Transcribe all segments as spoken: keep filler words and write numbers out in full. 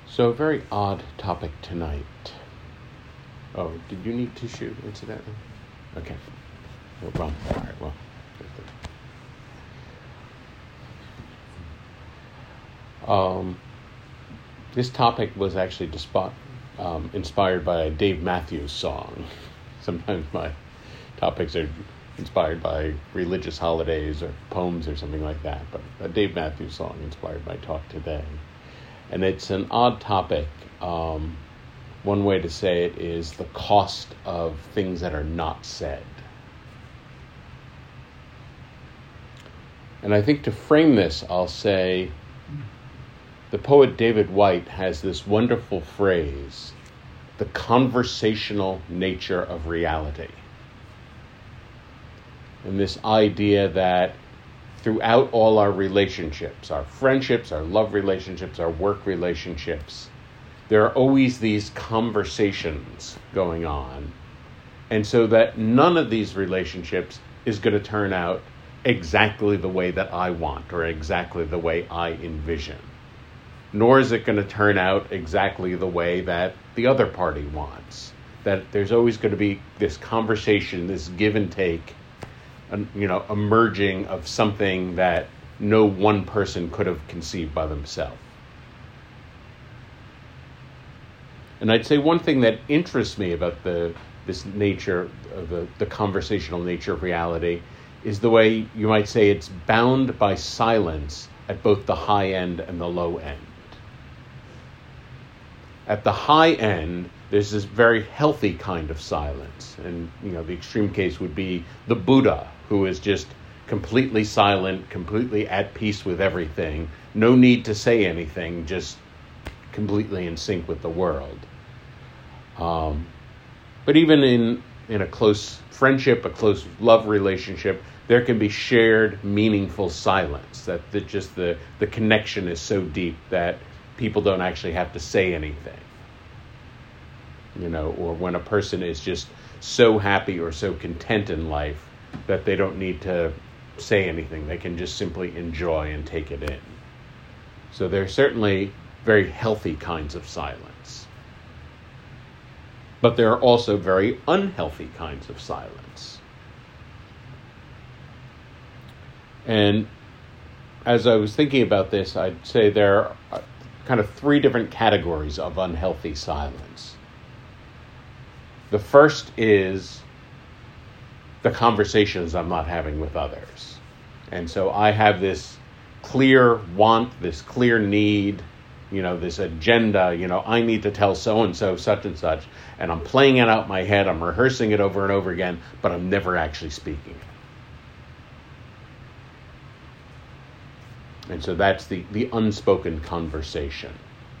So a very odd topic tonight. Oh, did you need tissue, incidentally? Okay. No problem. All right, well. Um, this topic was actually dispo- um, inspired by a Dave Matthews song. Sometimes my topics are inspired by religious holidays or poems or something like that, but a Dave Matthews song inspired my talk today. And it's an odd topic. Um, one way to say it is the cost of things that are not said. And I think to frame this, I'll say the poet David Whyte has this wonderful phrase, the conversational nature of reality. And this idea that throughout all our relationships, our friendships, our love relationships, our work relationships, there are always these conversations going on. And so that none of these relationships is going to turn out exactly the way that I want or exactly the way I envision. Nor is it going to turn out exactly the way that the other party wants. That there's always going to be this conversation, this give and take, you know, emerging of something that no one person could have conceived by themselves. And I'd say one thing that interests me about the this nature of the, the conversational nature of reality is the way you might say it's bound by silence at both the high end and the low end. At the high end, there's this very healthy kind of silence. And, you know, the extreme case would be the Buddha, who is just completely silent, completely at peace with everything, no need to say anything, just completely in sync with the world. Um, but even in, in a close friendship, a close love relationship, there can be shared, meaningful silence, that the, just the, the connection is so deep that people don't actually have to say anything. You know, or when a person is just so happy or so content in life that they don't need to say anything. They can just simply enjoy and take it in. So there are certainly very healthy kinds of silence. But there are also very unhealthy kinds of silence. And as I was thinking about this, I'd say there are kind of three different categories of unhealthy silence. The first is the conversations I'm not having with others. And so I have this clear want, this clear need, you know, this agenda, you know, I need to tell so-and-so such and such, and I'm playing it out in my head, I'm rehearsing it over and over again, but I'm never actually speaking it. And so that's the, the unspoken conversation.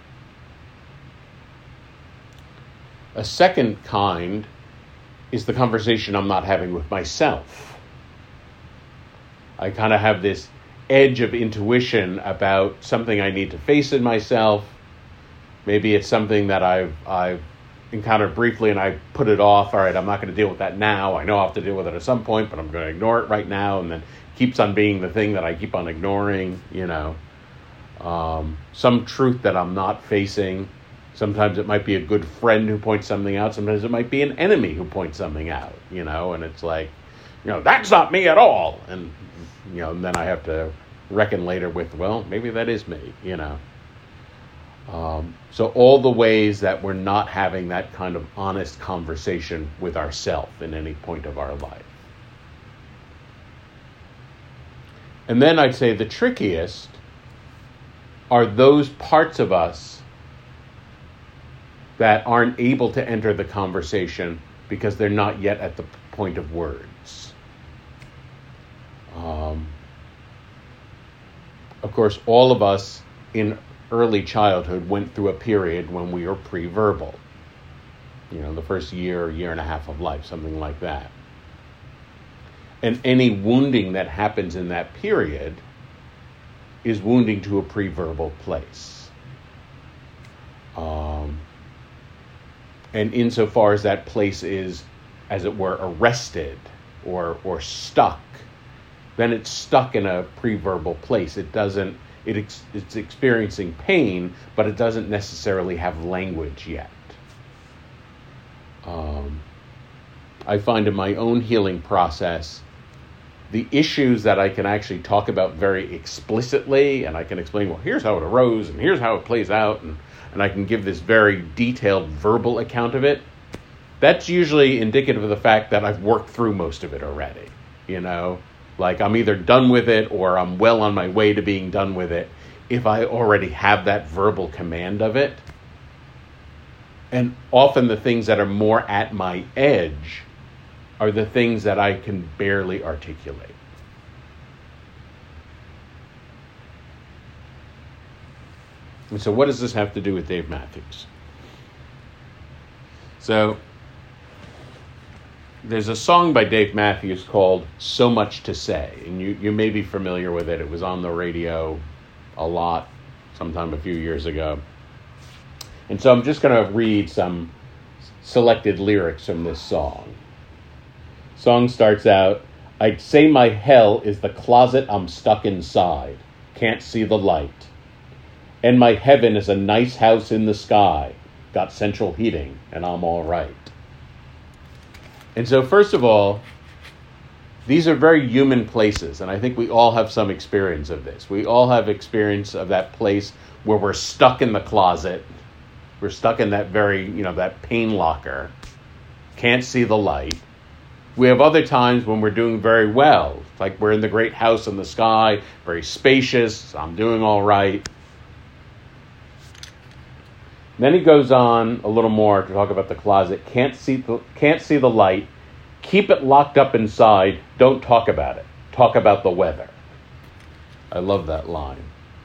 A second kind is the conversation I'm not having with myself. I kind of have this edge of intuition about something I need to face in myself. Maybe it's something that I've I've encountered briefly and I put it off. All right, I'm not going to deal with that now. I know I'll have to deal with it at some point, but I'm going to ignore it right now, and then it keeps on being the thing that I keep on ignoring, you know. Um, some truth that I'm not facing. Sometimes it might be a good friend who points something out. Sometimes it might be an enemy who points something out, you know, and it's like, you know, that's not me at all. And, you know, and then I have to reckon later with, well, maybe that is me, you know. Um, so all the ways that we're not having that kind of honest conversation with ourselves in any point of our life. And then I'd say the trickiest are those parts of us that aren't able to enter the conversation because they're not yet at the point of words. Um, of course, all of us in early childhood went through a period when we were pre-verbal. You know, the first year, year and a half of life, something like that. And any wounding that happens in that period is wounding to a pre-verbal place. Um, and insofar as that place is, as it were, arrested or or stuck, then it's stuck in a pre-verbal place. It doesn't it ex- it's experiencing pain, but it doesn't necessarily have language yet. Um, I find in my own healing process, the issues that I can actually talk about very explicitly, and I can explain, well, here's how it arose, and here's how it plays out, and, and I can give this very detailed verbal account of it, that's usually indicative of the fact that I've worked through most of it already, you know? Like I'm either done with it or I'm well on my way to being done with it if I already have that verbal command of it. And often the things that are more at my edge are the things that I can barely articulate. And so what does this have to do with Dave Matthews? So there's a song by Dave Matthews called So Much to Say, and you, you may be familiar with it. It was on the radio a lot sometime a few years ago. And so I'm just going to read some selected lyrics from this song. Song starts out, I'd say my hell is the closet I'm stuck inside, can't see the light. And my heaven is a nice house in the sky, got central heating, and I'm all right. And so first of all, these are very human places, and I think we all have some experience of this. We all have experience of that place where we're stuck in the closet. We're stuck in that very, you know, that pain locker. Can't see the light. We have other times when we're doing very well. It's like we're in the great house in the sky, very spacious. I'm doing all right. Then he goes on a little more to talk about the closet. Can't see the, can't see the light. Keep it locked up inside. Don't talk about it. Talk about the weather. I love that line.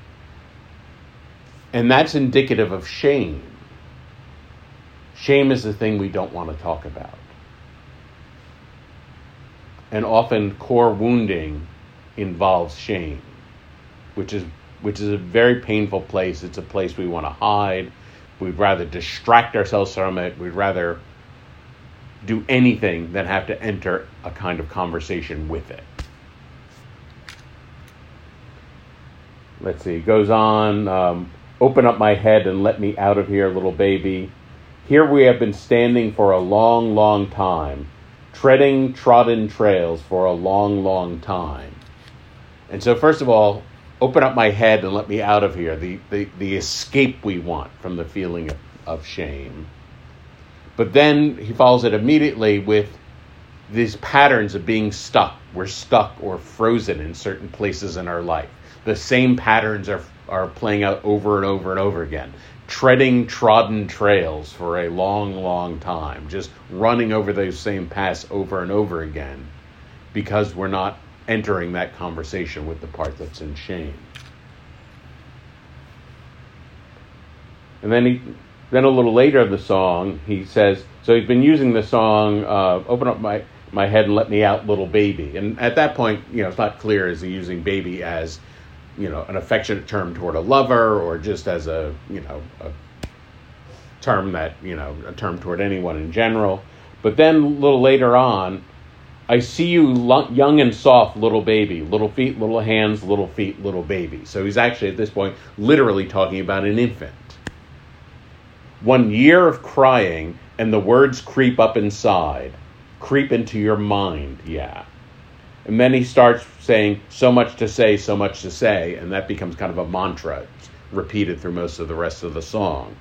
And that's indicative of shame. Shame is the thing we don't want to talk about. And often core wounding involves shame, which is which is a very painful place. It's a place we want to hide. We'd rather distract ourselves from it. We'd rather do anything than have to enter a kind of conversation with it. Let's see, it goes on. Um, Open up my head and let me out of here, little baby. Here we have been standing for a long, long time, treading trodden trails for a long, long time. And so first of all, open up my head and let me out of here, the, the, the escape we want from the feeling of, of shame. But then he follows it immediately with these patterns of being stuck. We're stuck or frozen in certain places in our life. The same patterns are, are playing out over and over and over again. Treading trodden trails for a long, long time. Just running over those same paths over and over again because we're not entering that conversation with the part that's in shame. And then he, then a little later in the song, he says, so he's been using the song, uh, open up my, my head and let me out, little baby. And at that point, you know, it's not clear, is he using baby as, you know, an affectionate term toward a lover or just as a, you know, a term that, you know, a term toward anyone in general. But then a little later on, I see you lo- young and soft, little baby, little feet, little hands, little feet, little baby. So he's actually at this point literally talking about an infant. One year of crying and the words creep up inside, creep into your mind, yeah. And then he starts saying, so much to say, so much to say, and that becomes kind of a mantra. It's repeated through most of the rest of the song.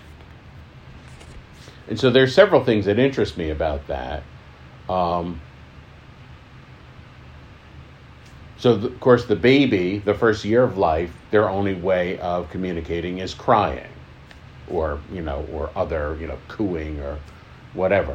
And so there's several things that interest me about that. Um, so, the, of course, the baby, the first year of life, their only way of communicating is crying or, you know, or other, you know, cooing or whatever.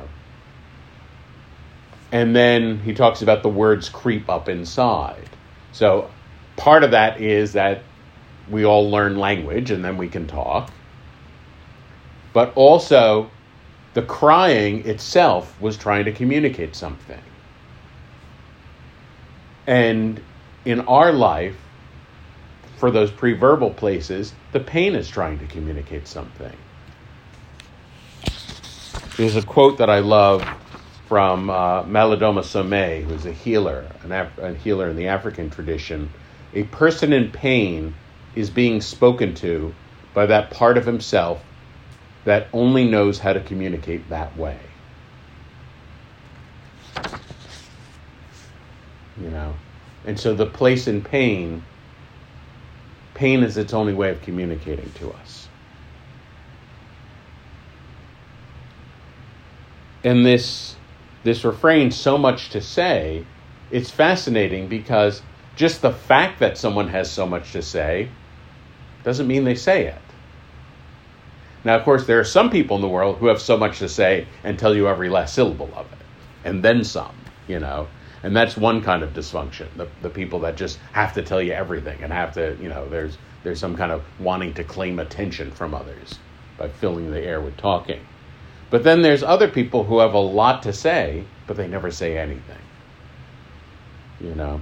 And then he talks about the words creep up inside. So part of that is that we all learn language and then we can talk. But also the crying itself was trying to communicate something. And in our life, for those pre-verbal places, the pain is trying to communicate something. There's a quote that I love from uh, Malidoma Somé, who's a healer, an Af- a healer in the African tradition. A person in pain is being spoken to by that part of himself that only knows how to communicate that way. You know? And so the place in pain, pain is its only way of communicating to us. And this, this refrain, so much to say, it's fascinating because just the fact that someone has so much to say doesn't mean they say it. Now, of course, there are some people in the world who have so much to say and tell you every last syllable of it, and then some, you know. And that's one kind of dysfunction, the, the people that just have to tell you everything and have to, you know, there's there's some kind of wanting to claim attention from others by filling the air with talking. But then there's other people who have a lot to say, but they never say anything, you know.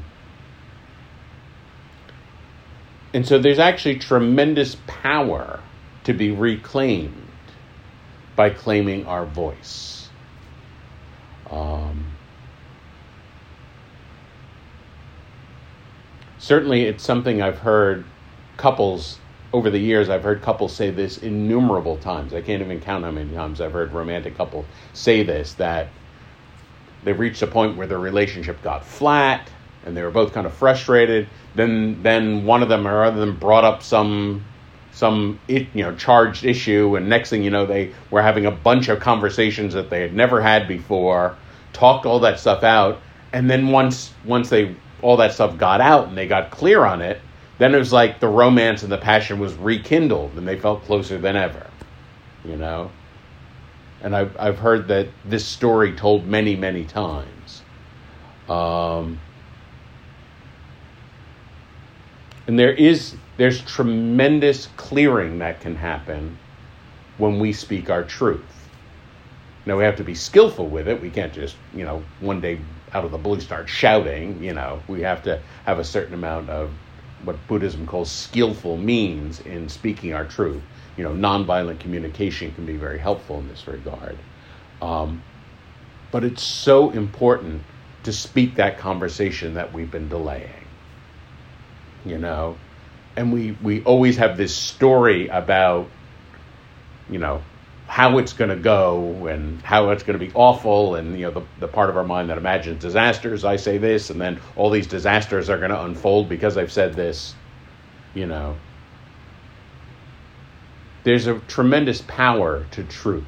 And so there's actually tremendous power to be reclaimed by claiming our voice. Um, certainly it's something I've heard couples, over the years, I've heard couples say this innumerable times. I can't even count how many times I've heard romantic couples say this, that they've reached a point where their relationship got flat and they were both kind of frustrated. Then then one of them or other them brought up some some you know charged issue, and next thing you know, they were having a bunch of conversations that they had never had before, talked all that stuff out, and then once once they all that stuff got out and they got clear on it, then it was like the romance and the passion was rekindled and they felt closer than ever, you know? And I've, I've heard that this story told many, many times. Um, and there is, there's tremendous clearing that can happen when we speak our truth. Now, we have to be skillful with it. We can't just, you know, one day out of the blue start shouting, you know. We have to have a certain amount of what Buddhism calls skillful means in speaking our truth. You know, nonviolent communication can be very helpful in this regard. Um, but it's so important to speak that conversation that we've been delaying, you know. And we, we always have this story about, you know, how it's going to go and how it's going to be awful, and, you know, the, the part of our mind that imagines disasters. I say this, and then all these disasters are going to unfold because I've said this, you know. There's a tremendous power to truth.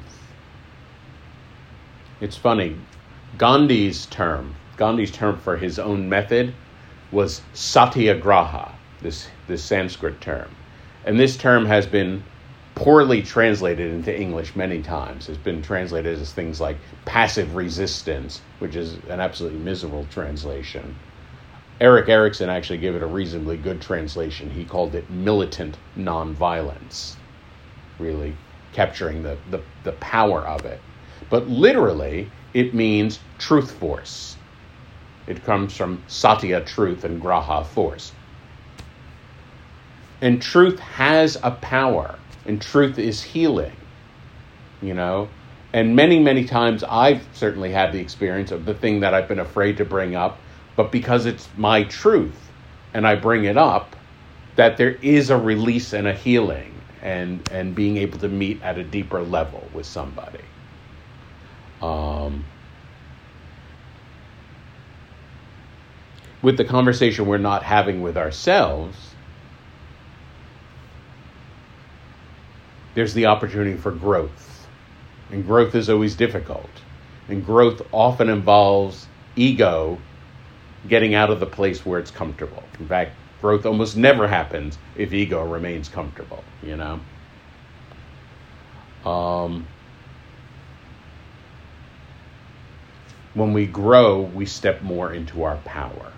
It's funny, Gandhi's term, Gandhi's term for his own method was satyagraha, this, this Sanskrit term. And this term has been poorly translated into English many times. It's been translated as things like passive resistance, which is an absolutely miserable translation. Erik Erikson actually gave it a reasonably good translation. He called it militant nonviolence, really capturing the, the, the power of it. But literally, it means truth force. It comes from satya, truth, and graha, force. And truth has a power. And truth is healing, you know. And many, many times I've certainly had the experience of the thing that I've been afraid to bring up, but because it's my truth and I bring it up, that there is a release and a healing and, and being able to meet at a deeper level with somebody. Um, with the conversation we're not having with ourselves, there's the opportunity for growth. And growth is always difficult. And growth often involves ego getting out of the place where it's comfortable. In fact, growth almost never happens if ego remains comfortable, you know? Um, when we grow, we step more into our power.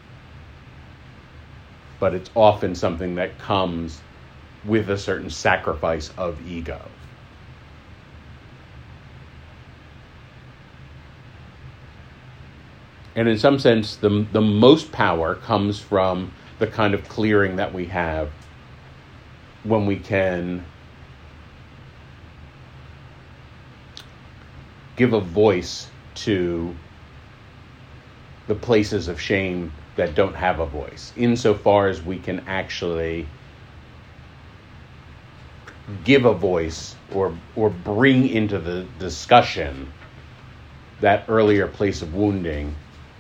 But it's often something that comes with a certain sacrifice of ego. And in some sense, the, the most power comes from the kind of clearing that we have when we can give a voice to the places of shame that don't have a voice, insofar as we can actually give a voice or or bring into the discussion that earlier place of wounding.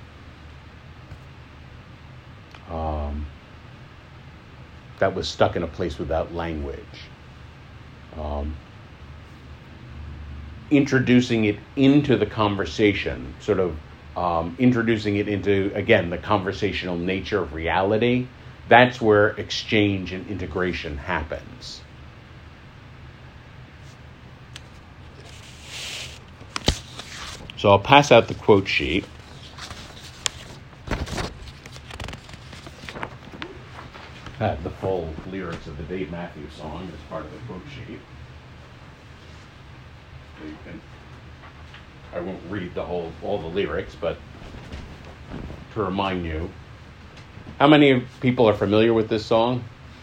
Um, that was stuck in a place without language. Um, introducing it into the conversation, sort of um, introducing it into, again, the conversational nature of reality, that's where exchange and integration happens. So I'll pass out the quote sheet. I have the full lyrics of the Dave Matthews song as part of the quote sheet. So you can, I won't read the whole all the lyrics, but to remind you. How many people are familiar with this song?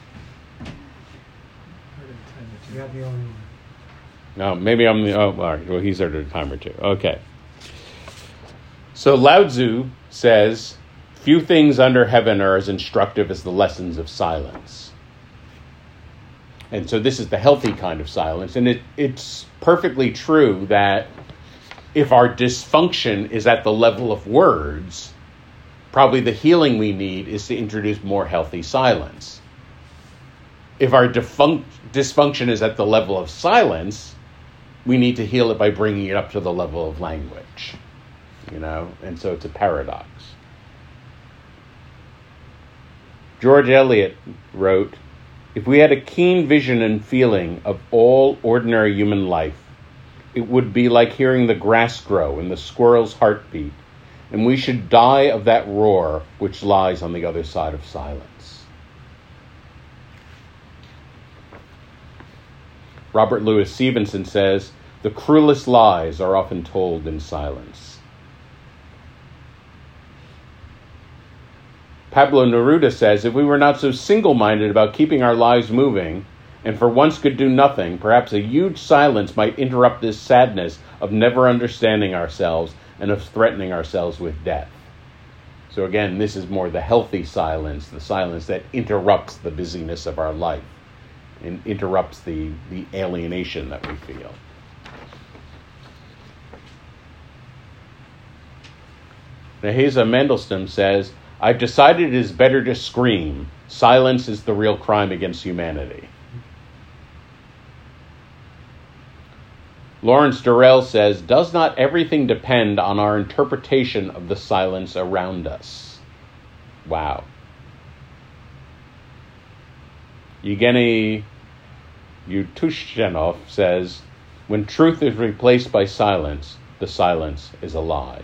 You're the only one. No, maybe I'm the, oh, all right, well, he's heard it a time or two. Okay. So Lao Tzu says, few things under heaven are as instructive as the lessons of silence. And so this is the healthy kind of silence. And it, it's perfectly true that if our dysfunction is at the level of words, probably the healing we need is to introduce more healthy silence. If our defunct, dysfunction is at the level of silence, we need to heal it by bringing it up to the level of language. You know, and so it's a paradox. George Eliot wrote, if we had a keen vision and feeling of all ordinary human life, it would be like hearing the grass grow and the squirrel's heartbeat, and we should die of that roar which lies on the other side of silence. Robert Louis Stevenson says, the cruelest lies are often told in silence. Pablo Neruda says, if we were not so single-minded about keeping our lives moving, and for once could do nothing, perhaps a huge silence might interrupt this sadness of never understanding ourselves and of threatening ourselves with death. So again, this is more the healthy silence, the silence that interrupts the busyness of our life and interrupts the, the alienation that we feel. Neheza Mandelstam says, I've decided it is better to scream. Silence is the real crime against humanity. Lawrence Durrell says, does not everything depend on our interpretation of the silence around us? Wow. Yevgeny Yutushchenov says, when truth is replaced by silence, the silence is a lie.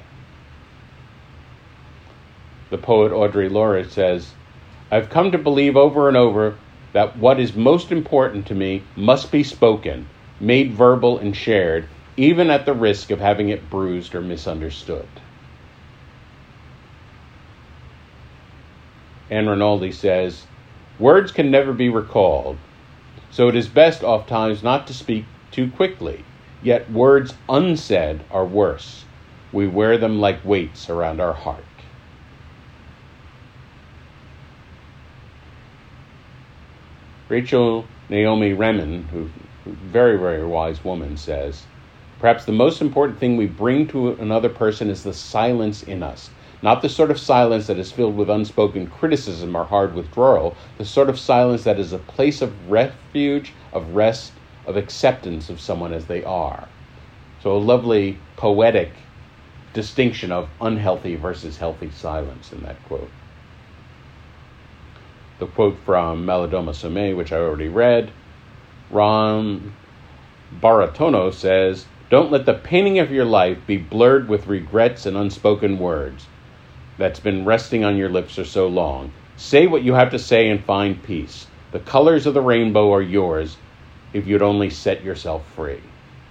The poet Audre Lorde says, I've come to believe over and over that what is most important to me must be spoken, made verbal and shared, even at the risk of having it bruised or misunderstood. Anne Rinaldi says, words can never be recalled, so it is best oftentimes not to speak too quickly, yet words unsaid are worse. We wear them like weights around our heart. Rachel Naomi Remen, who very, very wise woman, says, perhaps the most important thing we bring to another person is the silence in us, not the sort of silence that is filled with unspoken criticism or hard withdrawal, the sort of silence that is a place of refuge, of rest, of acceptance of someone as they are. So a lovely poetic distinction of unhealthy versus healthy silence in that quote. The quote from Malidoma Somé, which I already read, Ram Baratono says, don't let the painting of your life be blurred with regrets and unspoken words that's been resting on your lips for so long. Say what you have to say and find peace. The colors of the rainbow are yours if you'd only set yourself free.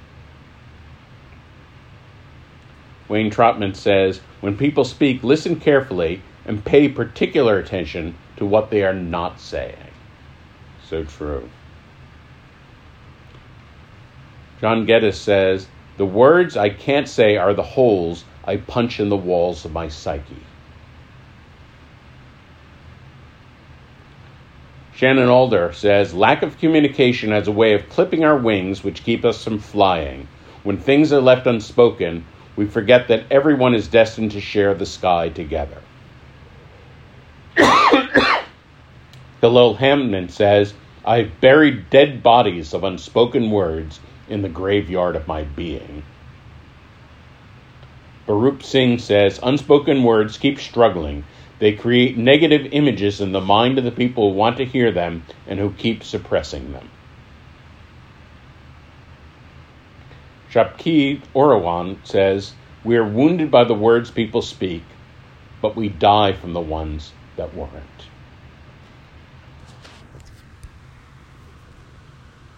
Wayne Trotman says, when people speak, listen carefully and pay particular attention to what they are not saying. So true. John Geddes says, the words I can't say are the holes I punch in the walls of my psyche. Shannon Alder says, lack of communication has a way of clipping our wings, which keep us from flying. When things are left unspoken, we forget that everyone is destined to share the sky together. Hillel Hamden says, I've buried dead bodies of unspoken words in the graveyard of my being. Baruch Singh says, unspoken words keep struggling. They create negative images in the mind of the people who want to hear them and who keep suppressing them. Shapki Orawan says, we are wounded by the words people speak, but we die from the ones that weren't.